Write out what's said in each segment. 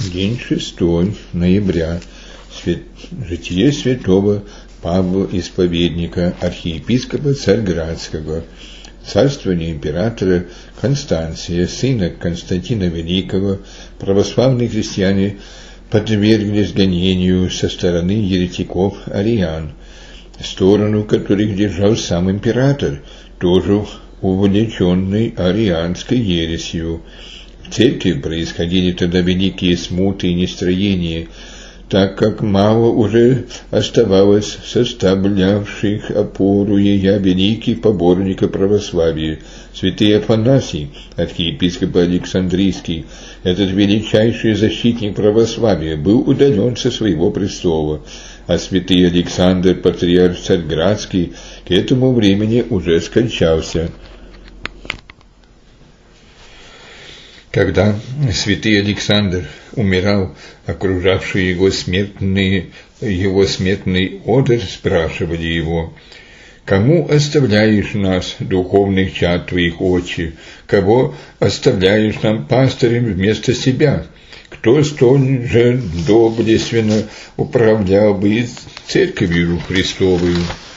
День 6 ноября. Житие святого Павла Исповедника, архиепископа Царьградского. Царствование императора Констанция, сына Константина Великого, православные христиане подверглись гонению со стороны еретиков ариан, сторону которых держал сам император, тоже увлеченный арианской ересью. В церкви происходили тогда великие смуты и нестроения, так как мало уже оставалось составлявших опору ея великих поборников православия. Святый Афанасий, архиепископ Александрийский, этот величайший защитник православия, был удален со своего престола, а святый Александр, патриарх Царьградский, к этому времени уже скончался. Когда святый Александр умирал, окружавшие его смертный одр спрашивали его: «Кому оставляешь нас, духовных чад твоих, отче? Кого оставляешь нам пастырем вместо себя? Кто столь же доблестно управлял бы церковью Христовую?»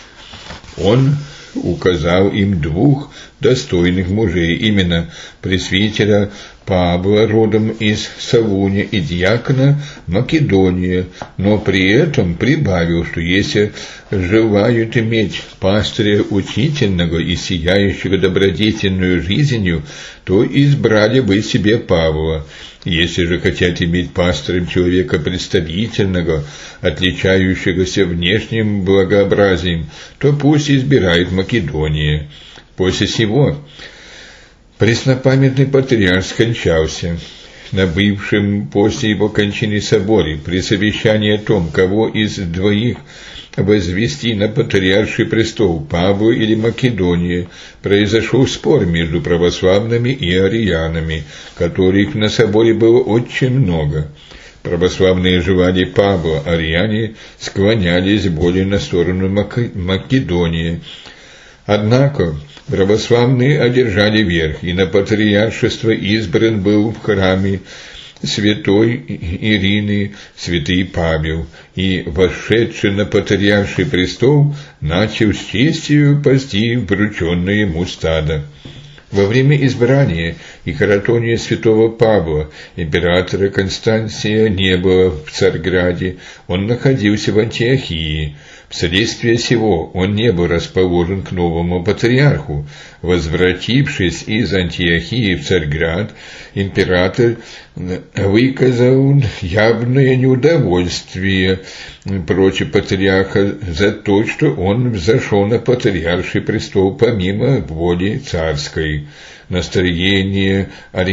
Он указал им двух достойных мужей, именно пресвитера Павла, родом из Савуния, и диакона Македония, но при этом прибавил, что если желают иметь пастыря учительного и сияющего добродетельную жизнью, то избрали бы себе Павла. Если же хотят иметь пастырем человека представительного, отличающегося внешним благообразием, то пусть избирает Македония. После сего преснопамятный патриарх скончался. На бывшем после его кончины соборе при совещании о том, кого из двоих возвести на патриарший престол, Павла или Македония, произошел спор между православными и ариянами, которых на соборе было очень много. Православные желали Павла, ариане склонялись более на сторону Македонии. Однако православные одержали верх, и на патриаршество избран был в храме святой Ирины святый Павел, и, вошедший на патриарший престол, начал с честью пасти врученное ему стадо. Во время избрания и хоратония святого Павла императора Констанция не было в Царьграде, он находился в Антиохии. Вследствие сего он не был расположен к новому патриарху. Возвратившись из Антиохии в Царьград, император выказал явное неудовольствие против патриарха за то, что он взошел на патриарший престол помимо воли царской. Настроенный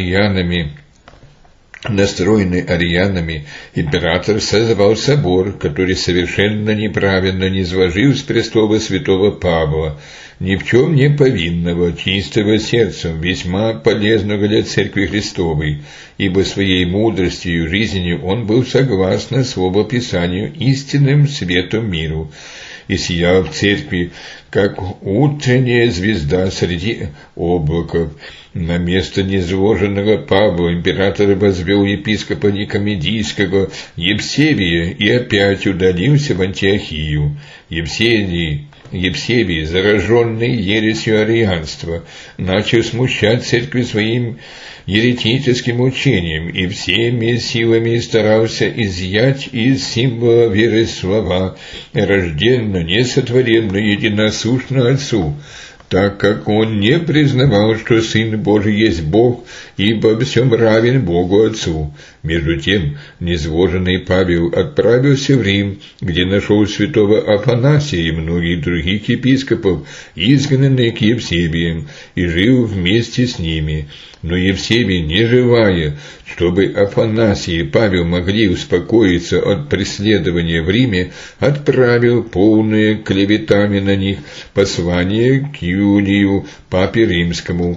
ариянами, император созвал собор, который совершенно неправильно низводил с престола святого Павла, ни в чем не повинного, чистого сердцем, весьма полезного для Церкви Христовой, ибо своей мудростью и жизнью он был согласно Слову Писанию истинным светом миру, и сиял в церкви, как утренняя звезда среди облаков. На место низложенного Павла император возвел епископа Никомедийского Евсевия и опять удалился в Антиохию. Евсевий, зараженный ересью арианства, начал смущать церковь своим еретическим учением и всеми силами старался изъять из символа веры слова «рожденно, несотворенно, единосущно Отцу», так как он не признавал, что Сын Божий есть Бог, ибо всем равен Богу Отцу. Между тем, низвоженный Павел отправился в Рим, где нашел святого Афанасия и многих других епископов, изгнанных Евсевием, и жил вместе с ними. Но Евсевий, не желая, чтобы Афанасий и Павел могли успокоиться от преследования в Риме, отправил полные клеветами на них послание к Юлию, папе римскому.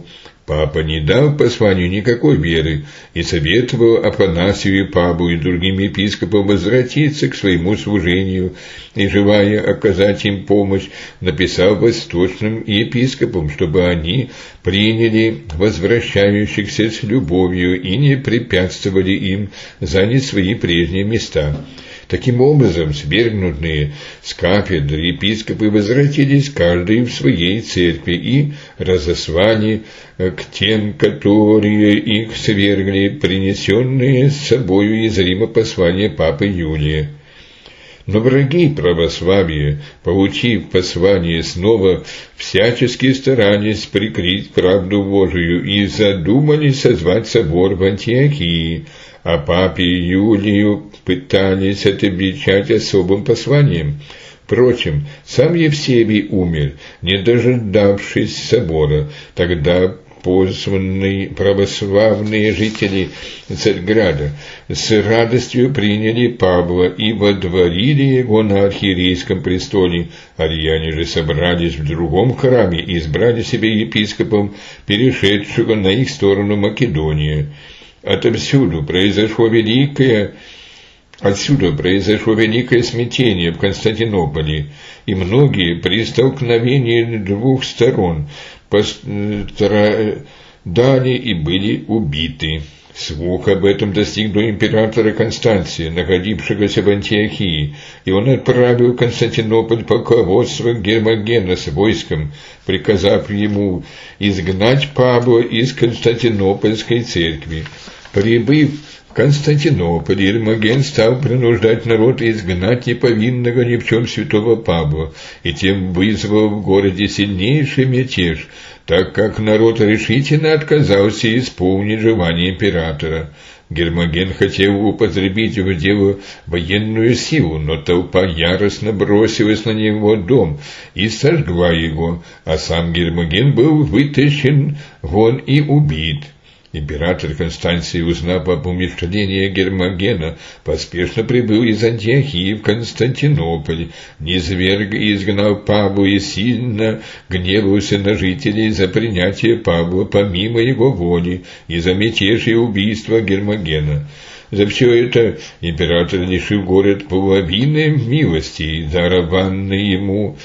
Папа не дал посланию никакой веры и советовал Афанасию, Павлу и другим епископам возвратиться к своему служению, и, желая оказать им помощь, написал восточным епископам, чтобы они приняли возвращающихся с любовью и не препятствовали им занять свои прежние места. Таким образом, свергнутые с кафедры епископы возвратились каждый в своей церкви и разослали к тем, которые их свергли, принесенные с собою из Рима послания Папы Юлия. Но враги православия, получив послание снова, всячески старались прикрыть правду Божию и задумали созвать собор в Антиохии, а папе Юлию пытались отличать особым посланием. Впрочем, сам Евсевий умер, не дождавшись собора. Тогда позванные православные жители Царьграда с радостью приняли Павла и водворили его на архиерейском престоле. Ариане же собрались в другом храме и избрали себе епископом, перешедшего на их сторону Македония. Отсюда произошло великое смятение в Константинополе, и многие при столкновении двух сторон пострадали и были убиты. Слух об этом достиг до императора Констанция, находившегося в Антиохии, и он отправил в Константинополь полководство Гермогена с войском, приказав ему изгнать Павла из Константинопольской церкви. Прибыв в Константинополь, Гермоген стал принуждать народ изгнать неповинного ни в чем святого Павла, и тем вызвал в городе сильнейший мятеж, так как народ решительно отказался исполнить желание императора. Гермоген хотел употребить в дело военную силу, но толпа яростно бросилась на него дом и сожгла его, а сам Гермоген был вытащен вон и убит. Император Констанций, узнав об умерщвлении Гермогена, поспешно прибыл из Антиохии в Константинополь, низверг и изгнал Павла и сильно гневался на жителей за принятие Павла помимо его воли и за мятеж и убийство Гермогена. За все это император лишил город половины милости, дарованной ему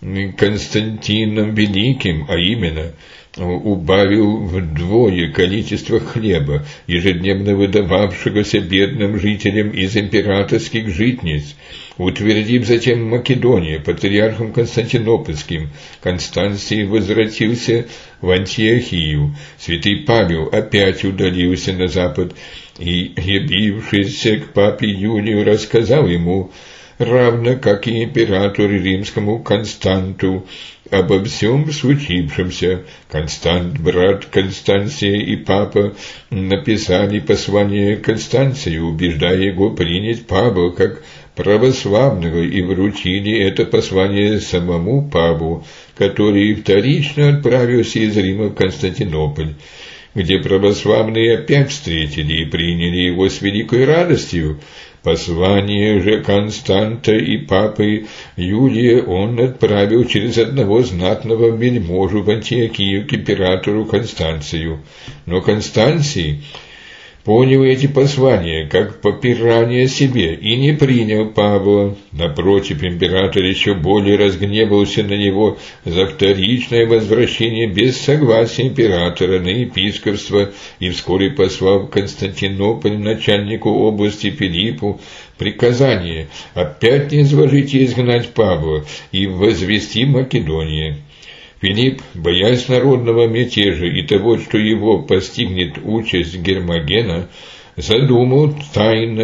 Константином Великим, а именно убавил вдвое количество хлеба, ежедневно выдававшегося бедным жителям из императорских житниц. Утвердив затем Македонию патриархом Константинопольским, Констанций возвратился в Антиохию. Святый Павел опять удалился на запад и, явившись к папе Юлию, рассказал ему, равно как и императору римскому Константу, обо всем случившемся. Констант, брат Констанция, и папа написали послание Констанцию, убеждая его принять Павла как православного, и вручили это послание самому Павлу, который вторично отправился из Рима в Константинополь, где православные опять встретили и приняли его с великой радостью. Послание же Константа и папы Юлия он отправил через одного знатного вельможу в Антиохию к императору Констанцию. Но Констанций понял эти послания как попирание себе и не принял Павла. Напротив, император еще более разгневался на него за вторичное возвращение без согласия императора на епископство и вскоре послал в Константинополь начальнику области Филиппу приказание опять не изволить изгнать Павла и возвести Македонию. Филипп, боясь народного мятежа и того, что его постигнет участь Гермогена, задумал тайно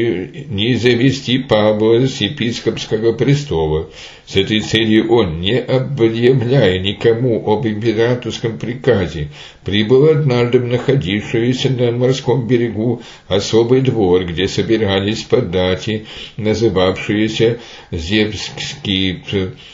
не завести Павла с епископского престола. С этой целью он, не объявляя никому об императорском приказе, прибыл однажды в находившийся на морском берегу особый двор, где собирались подати, называвшиеся Зевские.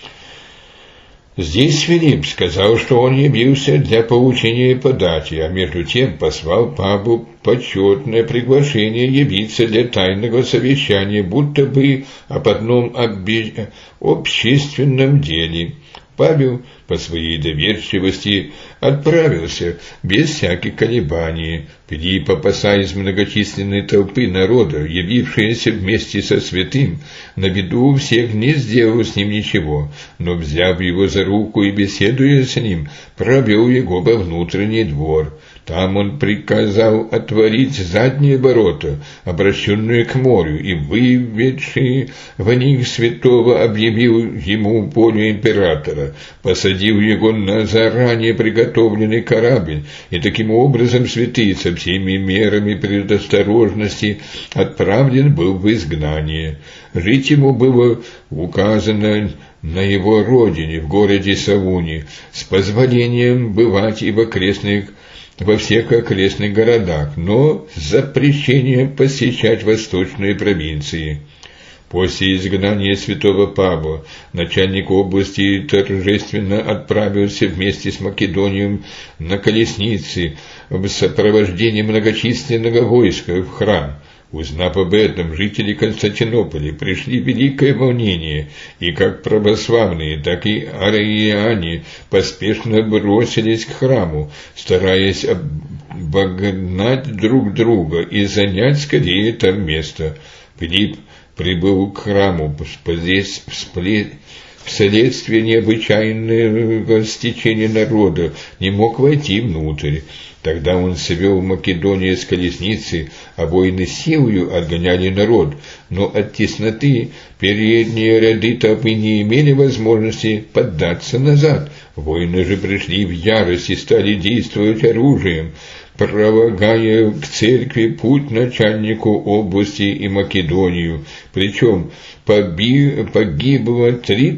Здесь Филипп сказал, что он явился для получения подати, а между тем послал Павлу почетное приглашение явиться для тайного совещания, будто бы об одном общественном деле. Павел, по своей доверчивости, отправился без всяких колебаний. Филипп, опасаясь многочисленной толпы народа, явившейся вместе со святым, на виду у всех не сделал с ним ничего, но, взяв его за руку и беседуя с ним, провел его во внутренний двор. Там он приказал отворить задние ворота, обращенные к морю, и, выведший в них святого, объявил ему волю императора, посадил его на заранее приготовленный корабль, и таким образом святый со всеми мерами предосторожности отправлен был в изгнание. Жить ему было указано на его родине, в городе Савуни, с позволением бывать и во всех окрестных городах, но с запрещением посещать восточные провинции. После изгнания святого Павла начальник области торжественно отправился вместе с Македонием на колеснице в сопровождении многочисленного войска в храм. Узнав об этом, жители Константинополя пришли в великое волнение, и как православные, так и ариане поспешно бросились к храму, стараясь обогнать друг друга и занять скорее там место. Филипп прибыл к храму вследствие необычайного стечения народа, не мог войти внутрь. Тогда он свел Македонию с колесницы, а воины силою отгоняли народ, но от тесноты передние ряды толпы не имели возможности поддаться назад. Воины же пришли в ярость и стали действовать оружием, пролагая к церкви путь начальнику области и Македонию. Причем погибло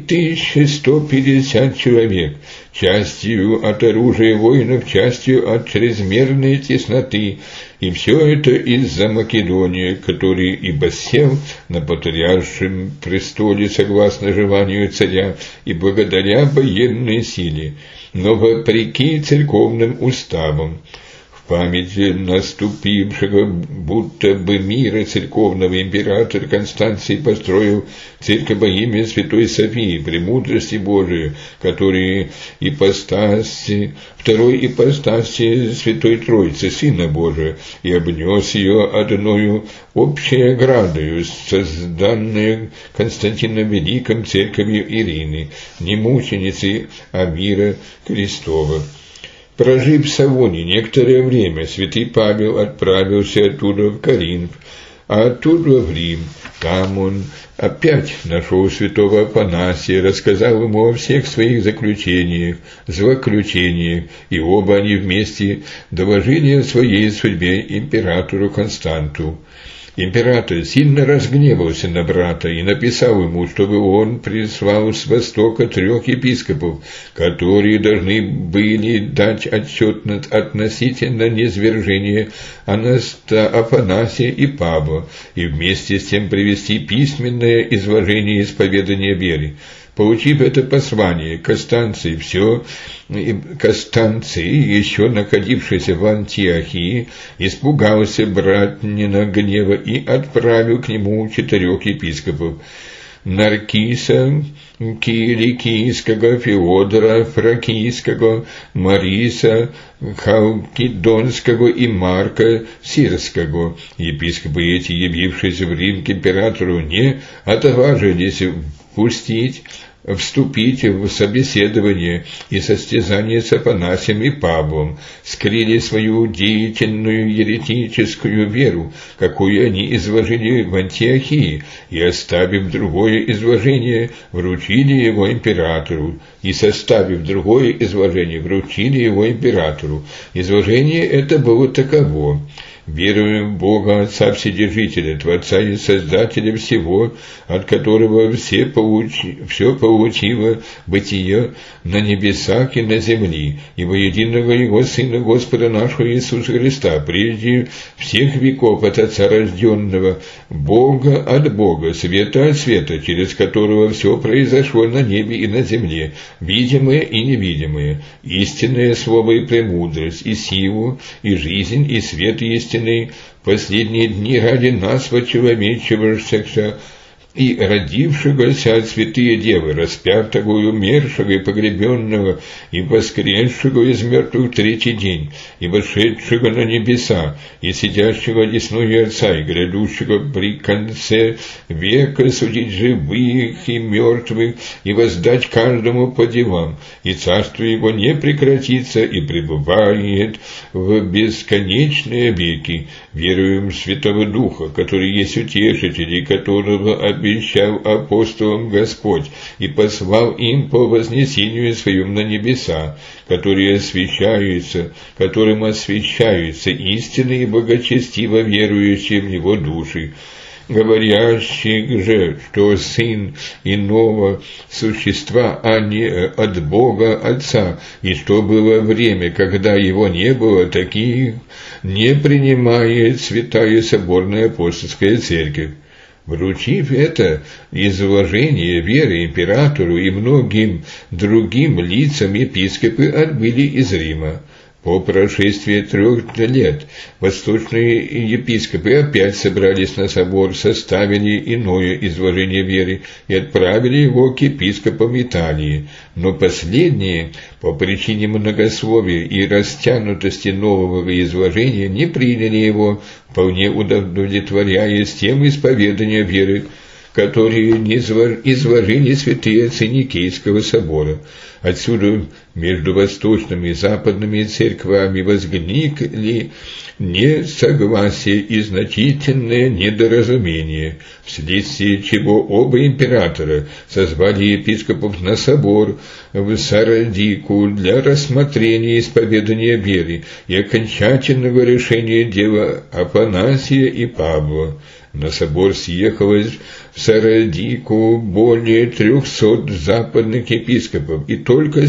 3150 человек, частью от оружия воинов, частью от чрезмерной тесноты. И все это из-за Македонии, который ибо сел на патриаршем престоле согласно желанию царя и благодаря военной силе, но вопреки церковным уставам. В память наступившего будто бы мира церковного император Констанций построил церковь во имя Святой Софии, премудрости Божией, второй ипостаси Святой Троицы, Сына Божия, и обнес ее одною общей оградою, созданной Константином Великим церковью Ирины, не мученицы, а мира Христова. Прожив в Савоне некоторое время, святый Павел отправился оттуда в Коринф, а оттуда в Рим. Там он опять нашел святого Афанасия, рассказал ему о всех своих злоключениях, и оба они вместе доложили о своей судьбе императору Константу. Император сильно разгневался на брата и написал ему, чтобы он прислал с востока 3 епископов, которые должны были дать отчет относительно низвержения Афанасия и Павла, и вместе с тем привести письменное изложение исповедания веры. Получив это послание, Констанций, еще находившийся в Антиохии, испугался братнина гнева и отправил к нему 4 епископов: Наркиса Киликийского, Феодора Фракийского, Мариса Халкидонского и Марка Сирского. Епископы эти, явившись в Рим к императору, не отважились вступить в собеседование и состязание с Афанасием и Павлом, скрыли свою деятельную еретическую веру, какую они изложили в Антиохии, и, оставив другое изложение, вручили его императору. Изложение это было таково: верую в Бога, Отца Вседержителя, Творца и Создателя всего, от которого все получило бытие на небесах и на земле, и во единого Его Сына Господа нашего Иисуса Христа, прежде всех веков от Отца рожденного, Бога от Бога, света от света, через которого все произошло на небе и на земле, видимое и невидимое, истинное слово и премудрость, и силу, и жизнь, и свет истинный, последние дни ради нас, вочеловечившихся, и родившегося от святые девы, распятого и умершего и погребенного, и воскресшего из мертвых третий день, и вошедшего на небеса, и сидящего одесную Отца, и грядущего при конце века судить живых и мертвых, и воздать каждому по делам, и царство его не прекратится, и пребывает в бесконечные веки. Веруем в Святого Духа, который есть утешитель, и которого обещал апостолам Господь, и послал им по вознесению своем на небеса, которым освящаются истинные и благочестиво верующие в Него души, говорящих же, что Сын иного существа, а не от Бога Отца, и что было время, когда Его не было, таких не принимает Святая Соборная Апостольская Церковь. Вручив это изложение веры императору и многим другим лицам, епископы отбыли из Рима. По прошествии 3 лет восточные епископы опять собрались на собор, составили иное изложение веры и отправили его к епископам Италии. Но последние, по причине многословия и растянутости нового изложения, не приняли его, вполне удовлетворяясь тем исповеданием веры, которые изложили святые отцы Никейского собора. Отсюда между восточными и западными церквами возникли несогласие и значительное недоразумение, вследствие чего оба императора созвали епископов на собор в Сарадику для рассмотрения исповедания веры и окончательного решения дела Афанасия и Павла. На собор съехалось в Сарадику более 300 западных епископов и только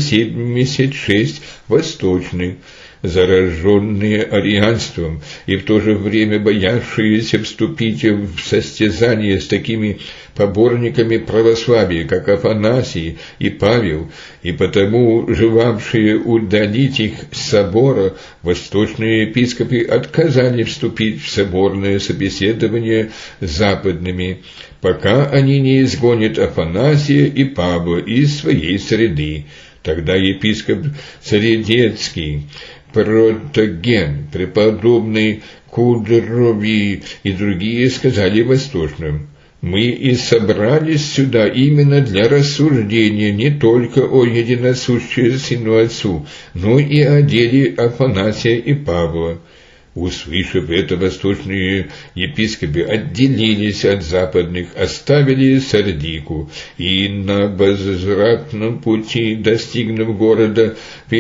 76 восточных, зараженные арианством и в то же время боявшиеся вступить в состязание с такими поборниками православия, как Афанасий и Павел, и потому желавшие удалить их с собора, восточные епископы отказали вступить в соборное собеседование с западными, пока они не изгонят Афанасия и Павла из своей среды. Тогда епископ Царедецкий, Протоген, преподобный Кудрови и другие сказали восточным: «Мы и собрались сюда именно для рассуждения не только о единосущем Сыну Отцу, но и о деле Афанасия и Павла». Услышав это, восточные епископы отделились от западных, оставили Сардику, и на возвратном пути, достигнув города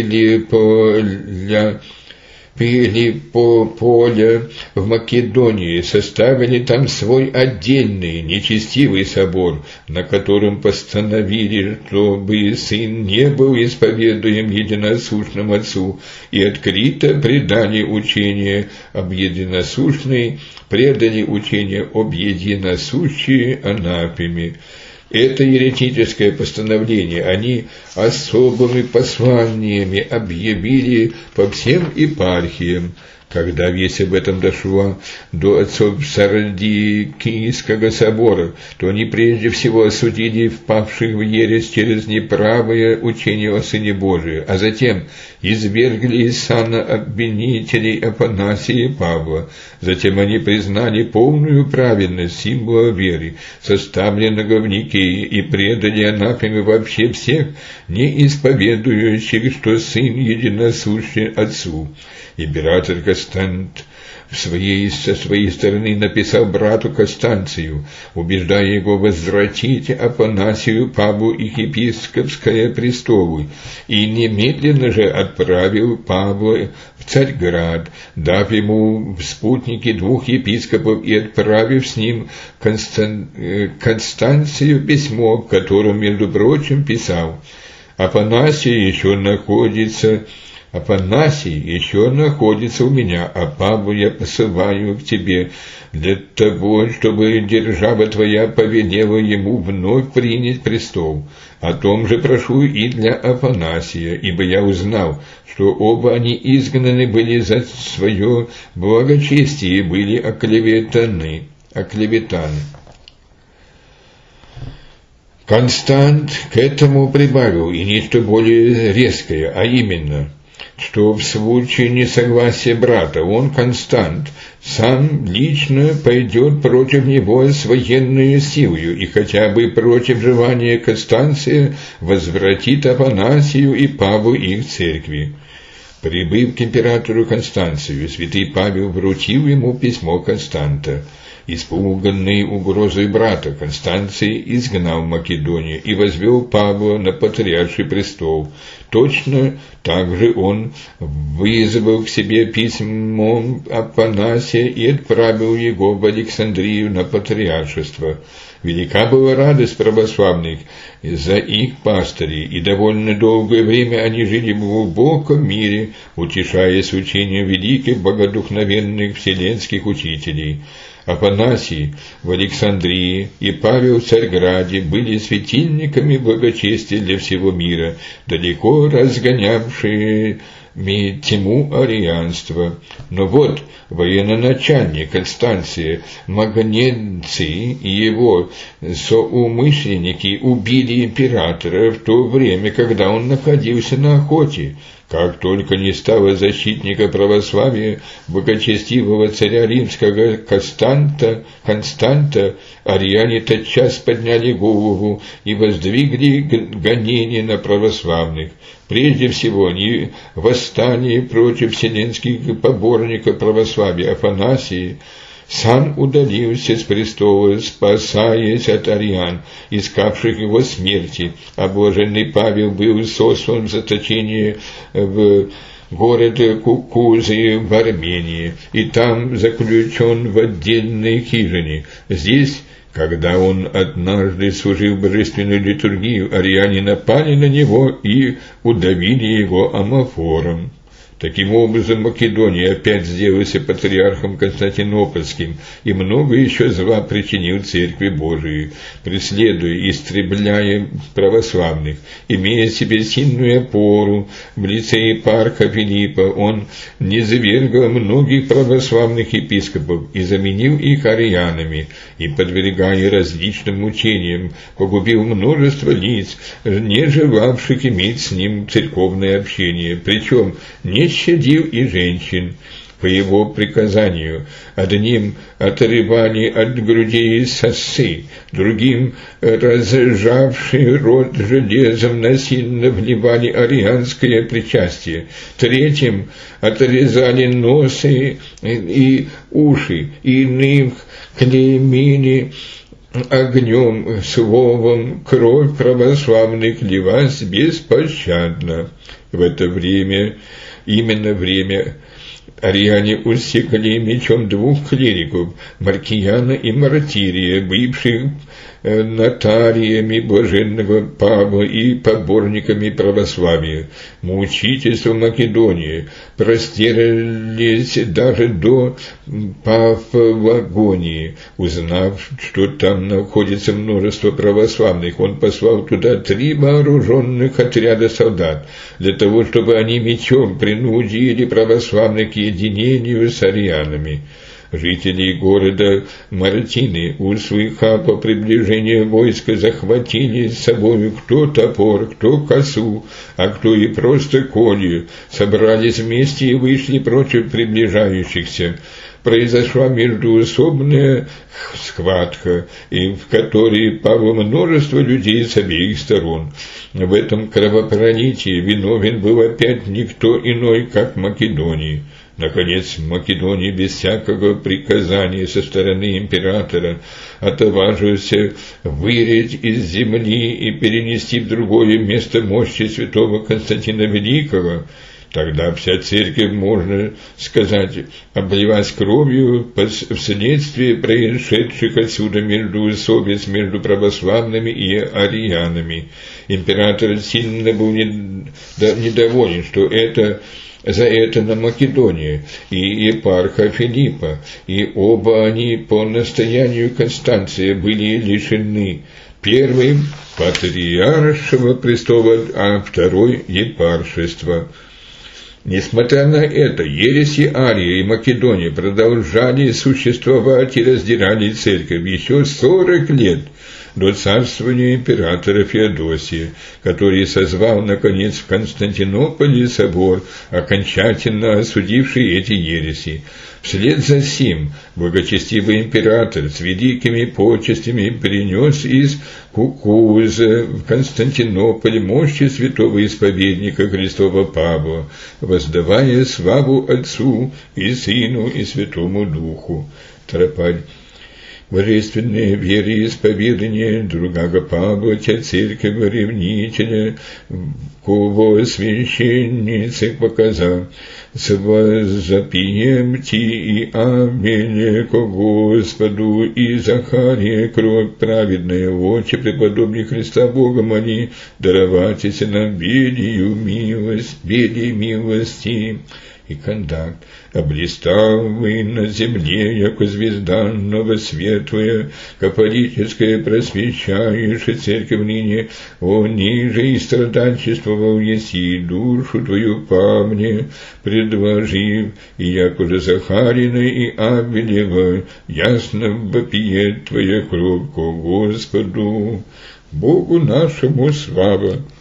Филипполя в Македонии, составили там свой отдельный нечестивый собор, на котором постановили, чтобы Сын не был исповедуем единосущному Отцу, и открыто предали учение об единосущной, предали учение об единосущей анафеме. Это еретическое постановление они особыми посланиями объявили по всем епархиям. Когда весть об этом дошла до отцов Сардикийского собора, то они прежде всего осудили впавших в ересь через неправое учение о Сыне Божию, а затем извергли из сана обвинителей Афанасия и Павла. Затем они признали полную правильность символа веры, составленного в Никее, и предали анафеме вообще всех, не исповедующих, что Сын единосущий Отцу. Император Констант со своей стороны написал брату Констанцию, убеждая его возвратить Афанасию Павлу их епископское престолу, и немедленно же отправил Павла в Царьград, дав ему в спутники 2 епископов и отправив с ним Констанцию письмо, в котором, между прочим, писал: Афанасий еще находится у меня, а Павла я посылаю к тебе для того, чтобы держава твоя повелела ему вновь принять престол. О том же прошу и для Афанасия, ибо я узнал, что оба они изгнаны были за свое благочестие и были оклеветаны. Констант к этому прибавил и нечто более резкое, а именно, что в случае несогласия брата он, Констант, сам лично пойдет против него с военной силой и хотя бы против желания Констанция возвратит Афанасию и Павлу их церкви. Прибыв к императору Констанцию, святый Павел вручил ему письмо Константа. Испуганный угрозой брата, Констанций изгнал Македонию и возвел Павла на патриарший престол. Точно так же он вызвал к себе письмом Афанасия и отправил его в Александрию на патриаршество. Велика была радость православных за их пастырей, и довольно долгое время они жили в глубоком мире, утешаясь учением великих богодухновенных вселенских учителей. Афанасий в Александрии и Павел в Царьграде были светильниками благочестия для всего мира, далеко разгонявшими тьму арианства. Но вот военачальник Констанция Магнеций и его соумышленники убили императора в то время, когда он находился на охоте. Как только не стало защитника православия, благочестивого царя римского Константа, ариане тотчас подняли голову и воздвигли гонения на православных. Прежде всего, они восстали против вселенских поборников православия. Афанасий сам удалился с престола, спасаясь от ариан, искавших его смерти, а блаженный Павел был сослан в заточение в город Кукузы в Армении, и там заключен в отдельной хижине. Здесь, когда он однажды служил божественную литургию, ариане напали на него и удавили его амофором. Таким образом, Македония опять сделалась патриархом Константинопольским, и много еще зла причинил Церкви Божией, преследуя и истребляя православных. Имея себе сильную опору в лице епарха Филиппа, он низвергал многих православных епископов и заменил их арианами, и, подвергая различным мучениям, погубил множество лиц, не желавших иметь с ним церковное общение, причем не щадил и женщин. По его приказанию одним отрывали от грудей сосы, другим, разжавший рот железом, насильно вливали арианское причастие, третьим отрезали носы и уши, иным клеймили огнем, словом, кровь православных лилась беспощадно. В это время, именно время, ариане усекли мечом двух клириков, Маркияна и Мартирия, бывших нотариями блаженного Павла и поборниками православия. Мучительства Македонии простирались даже до Пафлагонии. Узнав, что там находится множество православных, он послал туда 3 вооруженных отряда солдат, для того, чтобы они мечом принудили православных к единению с арианами. Жители города Мартины, услыхав о приближении войска, захватили с собой кто топор, кто косу, а кто и просто колья, собрались вместе и вышли против приближающихся. Произошла междуусобная схватка, и в которой пало множество людей с обеих сторон. В этом кровопролитии виновен был опять никто иной, как Македония. Наконец, Македония без всякого приказания со стороны императора отважился вырыть из земли и перенести в другое место мощи святого Константина Великого. Тогда вся церковь, можно сказать, обливалась кровью вследствие происшедших отсюда междоусобиц между православными и арианами. Император сильно был недоволен, что за это на Македонии и епарха Филиппа, и оба они по настоянию Констанция были лишены, первый – патриаршего престола, а второй – епаршества. Несмотря на это, ереси Ария и Македония продолжали существовать и раздирали церковь еще 40 лет. до царствования императора Феодосия, который созвал, наконец, в Константинополе собор, окончательно осудивший эти ереси. Вслед за сим благочестивый император с великими почестями перенес из Кукуза в Константинополь мощи святого исповедника Христова Павла, воздавая славу Отцу и Сыну и Святому Духу. Тропарь. Божественное вероисповедание другого Павла, церковь ревнителя, кого священницы показал, с возопием ти и Авеля ко Господу, и Захария кровь праведная, очи преподобный Христа Бога моли, дароватися нам велию милости. И контакт, облистал вы на земле, яко звезда новосветлая, кафолическая просвещаешь церковь ныне, о ниже и страдальчествовал еси, душу твою по мне предложив, и яко же Захарина и Авелева, ясно вопиет твоя кровь ко Господу, Богу нашему слава.